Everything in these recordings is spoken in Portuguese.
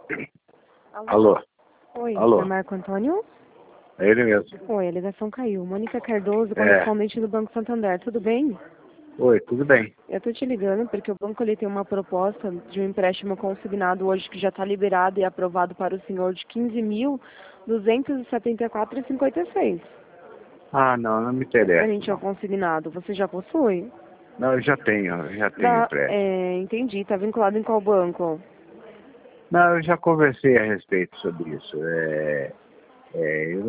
Alô? Oi, Alô? é Marco Antônio? É ele mesmo. Oi, a ligação caiu. Mônica Cardoso, É. correspondente do Banco Santander, tudo bem? Oi, tudo bem? Eu tô te ligando porque o banco ele tem uma proposta de um empréstimo consignado hoje que já está liberado e aprovado para o senhor de 15.274,56. Ah, não, não me interessa, Referente ao não. consignado, você já possui? Não, eu já tenho empréstimo. Entendi. Tá vinculado em qual banco? Não, eu já conversei a respeito sobre isso. Eu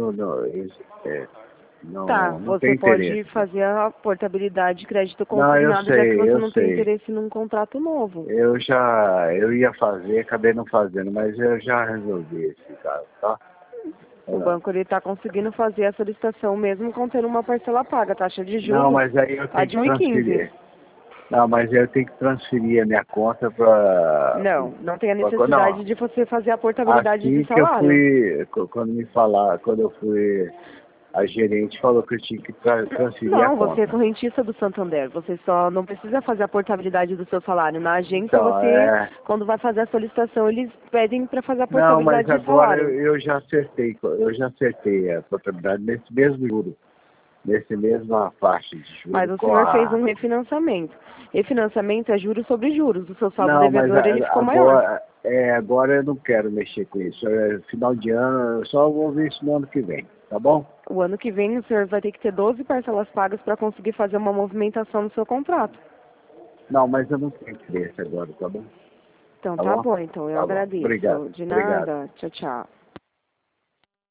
Tá, não você tenho pode interesse. fazer a portabilidade de crédito Não, consignado, já que você eu não tem sei. interesse num contrato novo. Eu ia fazer, acabei não fazendo, mas eu já resolvi esse caso, tá? O banco ele está conseguindo fazer a solicitação mesmo contendo uma parcela paga. A taxa de Não, juros mas aí eu tá tenho de que 1,15. transferir. Não, mas eu tenho que transferir a minha conta para... Não tem a Não, necessidade de você fazer a portabilidade de aqui que eu salário. fui, quando eu fui, a gerente falou que eu tinha que transferir a Não, você é conta. correntista do Santander. Você só não precisa fazer a portabilidade do seu salário. Na agência, Então, você, quando vai fazer a solicitação, eles pedem para fazer a não, mas portabilidade de agora salário. eu já acertei a portabilidade nesse mesmo juro, nesse mesma faixa de Mas juro o com senhor fez a... um refinanciamento. Refinanciamento é juros sobre juros. O seu saldo Não, mas devedor ele ficou maior. agora eu não quero mexer com isso. Final de ano, eu só vou ver isso no ano que vem, tá bom? O ano que vem o senhor vai ter que ter 12 parcelas pagas para conseguir fazer uma movimentação no seu contrato. Não, mas eu não tenho interesse agora, tá bom? Então Tá tá bom? bom, então eu Tá bom. Obrigado. agradeço. De Obrigado. nada. Tchau, tchau.